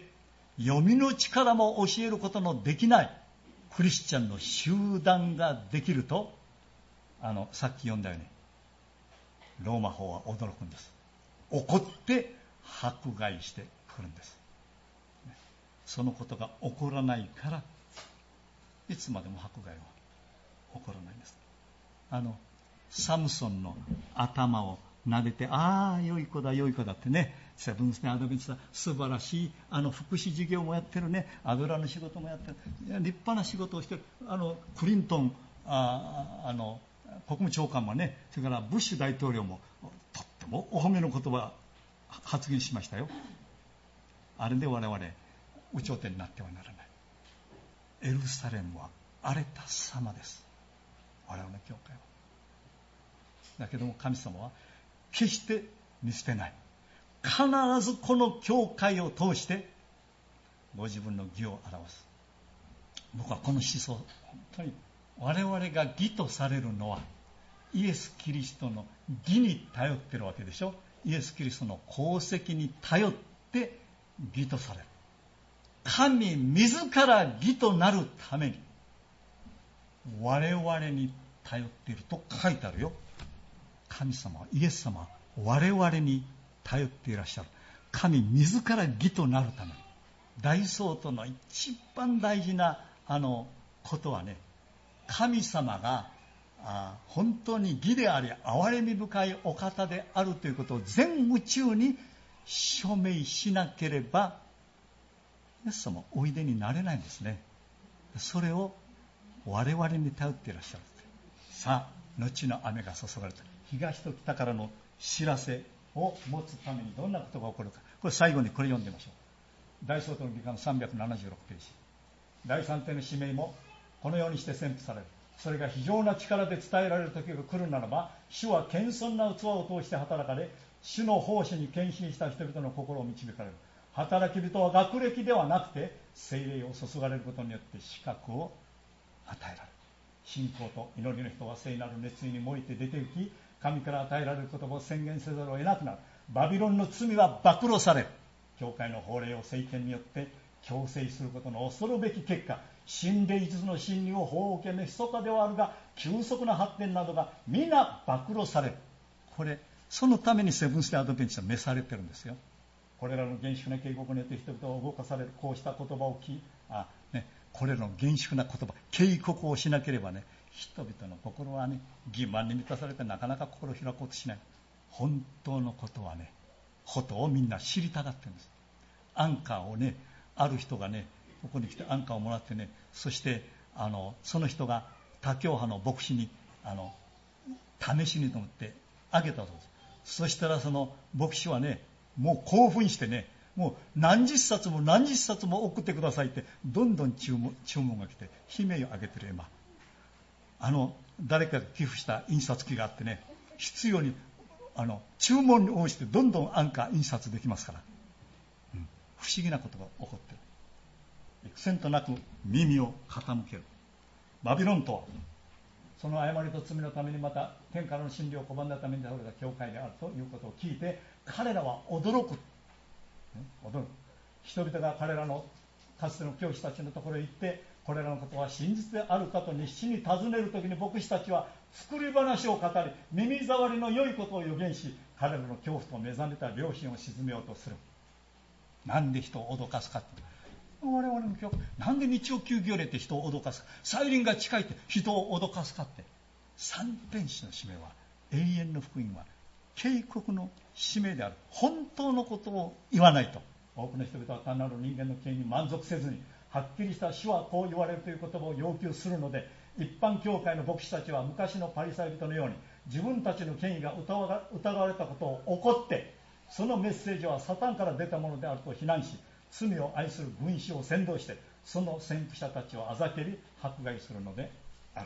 読みの力も教えることのできないクリスチャンの集団ができると、あのさっき読んだようにローマ法は驚くんです。怒って迫害してくるんです。そのことが起こらないから、いつまでも迫害は起こらないんです。あのサムソンの頭を撫でて、ああ良い子だ良い子だってね、セブンスデーアドベンチストは素晴らしいあの福祉事業もやってるね、油の仕事もやってる、立派な仕事をしてる。あのクリントンああの国務長官もね、それからブッシュ大統領もとってもお褒めの言葉発言しましたよ。あれで我々有頂天になってはならない。エルサレムは荒れた様です、我々の教会は。だけども神様は決して見捨てない。必ずこの教会を通してご自分の義を表す。僕はこの思想、本当に我々が義とされるのはイエス・キリストの義に頼っているわけでしょ。イエス・キリストの功績に頼って義とされる。神自ら義となるために我々に頼っていると書いてあるよ。神様は、イエス様は我々に頼っていらっしゃる。神自ら義となるために、大総統の一番大事なあのことはね、神様があ本当に義であり憐れみ深いお方であるということを全宇宙に証明しなければイエス様おいでになれないんですね。それを我々に頼っていらっしゃる。さあ、後の雨が注がれた東と北からの知らせを持つためにどんなことが起こるか、これ最後にこれ読んでみましょう。大総統の議官さんびゃくななじゅうろくページ。第三点の使命もこのようにして宣布される。それが非常な力で伝えられる時が来るならば、主は謙遜な器を通して働かれ、主の奉仕に献身した人々の心を導かれる。働き人は学歴ではなくて聖霊を注がれることによって資格を与えられる。信仰と祈りの人は聖なる熱意に燃えて出て行き、神から与えられる言葉を宣言せざるを得なくなる。バビロンの罪は暴露される。教会の法令を聖権によって強制することの恐るべき結果、新霊術の侵入を法を受けめ密かではあるが急速な発展などが皆暴露される。これそのためにセブンスデーアドベンチストは召されてるんですよ。これらの厳粛な警告によって人々は動かされる。こうした言葉を聞きあ、ね、これらの厳粛な言葉、警告をしなければね、人々の心はね、欺瞞に満たされてなかなか心を開こうとしない。本当のことはね、ことをみんな知りたがってるんです。アンカーをね、ある人がね、ここに来てアンカーをもらってね、そしてあのその人が他教派の牧師にあの試しにと思ってあげたそうです。そしたらその牧師はね、もう興奮してね、もう何十冊も何十冊も送ってくださいってどんどん注文、注文が来て悲鳴を上げてる。今あの誰かが寄付した印刷機があってね、必要にあの注文に応じてどんどんアンカー印刷できますから、うん、不思議なことが起こってる。幾千となく耳を傾ける。バビロンとはその誤りと罪のために、また天からの真理を拒んだために倒れた教会であるということを聞いて、彼らは驚く、ね、驚く。人々が彼らのかつての教師たちのところへ行って、 これらのことは真実であるかと熱心に尋ねるときに、牧師たちは作り話を語り、耳障りの良いことを予言し、彼らの恐怖と目覚めた良心を鎮めようとする。なんで人を脅かすかって、我々の教会なんで日曜休業令って人を脅かすか、再臨が近いって人を脅かすかって、三天使の使命は、永遠の福音は警告の使命である。本当のことを言わないと、多くの人々は単なる人間の権威に満足せずに、はっきりした主はこう言われるという言葉を要求するので、一般教会の牧師たちは昔のパリサイ人のように、自分たちの権威が疑われたことを怒って、そのメッセージはサタンから出たものであると非難し、罪を愛する群衆を扇動して、その先駆者たちをあざけり迫害するのである。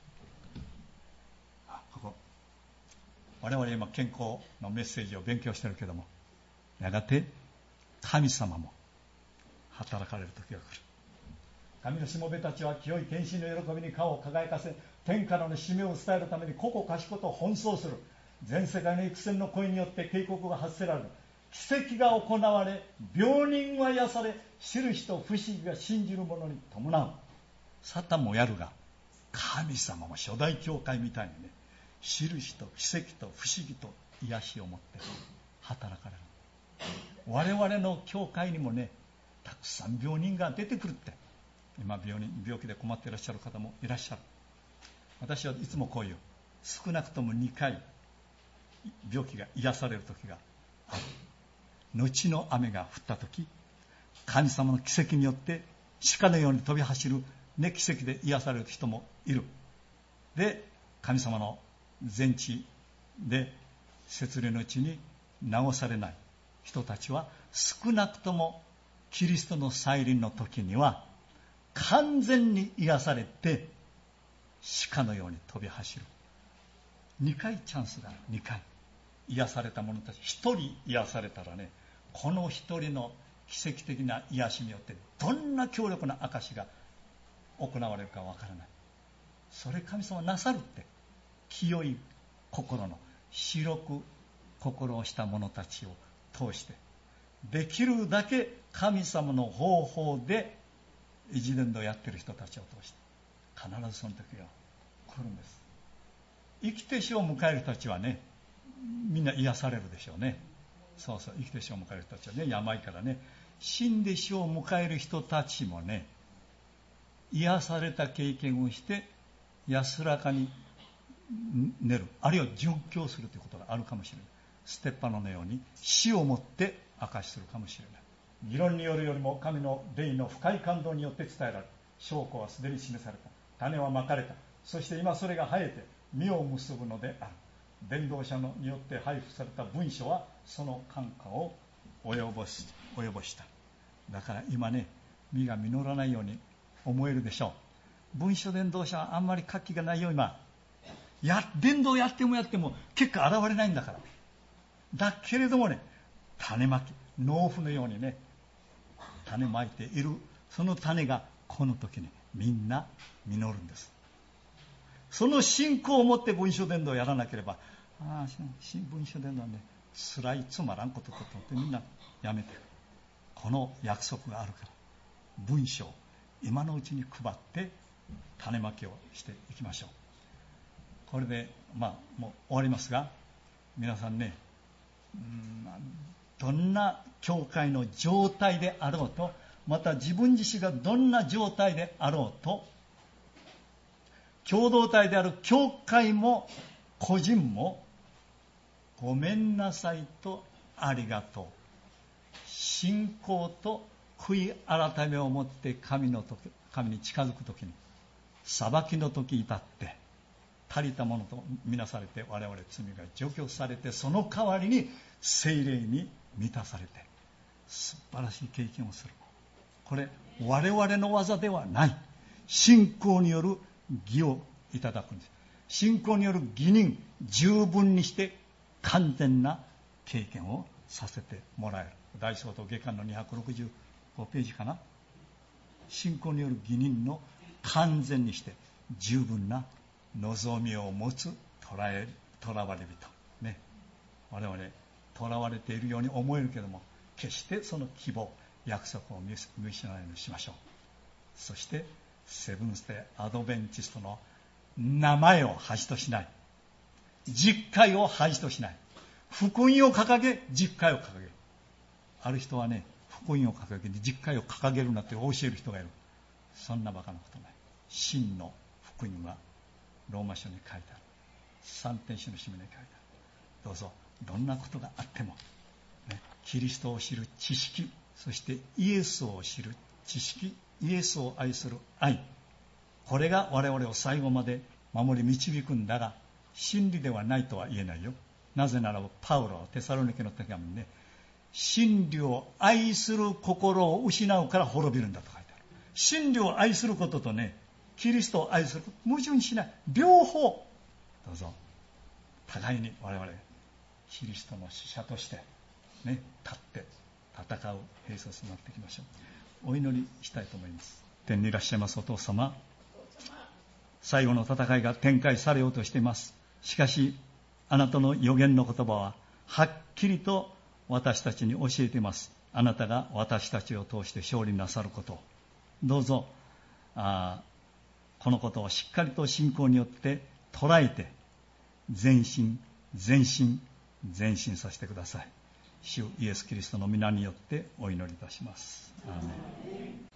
あ、ここ我々今健康のメッセージを勉強してるけども、やがて神様も働かれる時が来る。神のしもべたちは清い献身の喜びに顔を輝かせ、天からの使命を伝えるために個々賢と奔走する。全世界の幾千の声によって警告が発せられる。奇跡が行われ、病人は癒され、印と不思議が信じる者に伴う。サタンもやるが、神様も初代教会みたいにね、印と奇跡と不思議と癒しを持って働かれる。我々の教会にもね、たくさん病人が出てくるって。今 病, 人病気で困っていらっしゃる方もいらっしゃる。私はいつもこういう、少なくともにかい病気が癒される時がある。後の雨が降った時、神様の奇跡によって鹿のように飛び走る、ね、奇跡で癒される人もいる。で、神様の全地で摂霊のうちに流されない人たちは、少なくともキリストの再臨の時には完全に癒されて、鹿のように飛び走る。にかいチャンスがある。にかい癒された者たち、ひとり癒されたらね、このひとりの奇跡的な癒しによってどんな強力な証が行われるかわからない。それ神様はなさるって。清い心の白く心をした者たちを通して、できるだけ神様の方法で異次伝道をやっている人たちを通して、必ずその時が来るんです。生きて死を迎える人たちはね、みんな癒されるでしょうね。そうそう、生きて死を迎える人たちはね、病からね、死んで死を迎える人たちもね、癒された経験をして安らかに寝る、あるいは殉教するということがあるかもしれない。ステッパノのように死をもって証しするかもしれない。議論によるよりも神の霊の深い感動によって伝えられる。証拠はすでに示された。種はまかれた。そして今それが生えて実を結ぶのである。伝道者のによって配布された文書はその感化を及ぼす及ぼした。だから今ね、実が実らないように思えるでしょう。文書伝道者はあんまり活気がないよ。今や伝道やってもやっても結果現れないんだから。だけれどもね、種まき、農夫のようにね、種まいている。その種がこの時にみんな実るんです。その信仰を持って文書伝道をやらなければ、ああ、文書伝道はね、辛いつまらんことと思ってみんなやめてる。この約束があるから、文書を今のうちに配って種まきをしていきましょう。これでまあもう終わりますが、皆さんね、うーんどんな教会の状態であろうと、また自分自身がどんな状態であろうと、共同体である教会も個人も、ごめんなさいとありがとう、信仰と悔い改めを持って神の時、神に近づくときに、裁きの時至って足りたものとみなされて、我々罪が除去されて、その代わりに聖霊に満たされて素晴らしい経験をする。これ我々の技ではない。信仰による義をいただくんです。信仰による義人、十分にして完全な経験をさせてもらえる。大相当下巻のにひゃくろくじゅうごページかな。信仰による義人の完全にして十分な望みを持つとらえとらわれ人ね。我々とらわれているように思えるけども、決してその希望、約束を見失わないようにしましょう。そしてセブンス・デー・アドベンチストの名前を恥としない、実会を恥としない、福音を掲げ実会を掲げる。ある人はね、福音を掲げて実会を掲げるなって教える人がいる。そんなバカなことない。真の福音はローマ書に書いてある。三天使の使命に書いてある。どうぞどんなことがあっても、ね、キリストを知る知識、そしてイエスを知る知識、イエスを愛する愛、これが我々を最後まで守り導くんだが、真理ではないとは言えないよ。なぜならばパウロはテサロニケの手紙にね、真理を愛する心を失うから滅びるんだと書いてある。真理を愛することとね、キリストを愛すること矛盾しない。両方どうぞ互いに我々キリストの使者としてね、立って戦う兵卒になっていきましょう。お祈りしたいと思います。天にいらっしゃいますお父様、最後の戦いが展開されようとしています。しかしあなたの預言の言葉ははっきりと私たちに教えています。あなたが私たちを通して勝利なさることをどうぞ、あこのことをしっかりと信仰によって捉えて前進前進前進させてください。主イエスキリストの皆によってお祈りいたします。アーメン。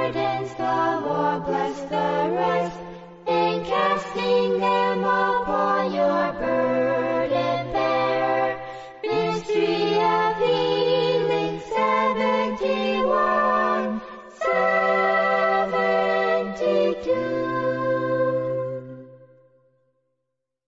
burdens, the more blessed the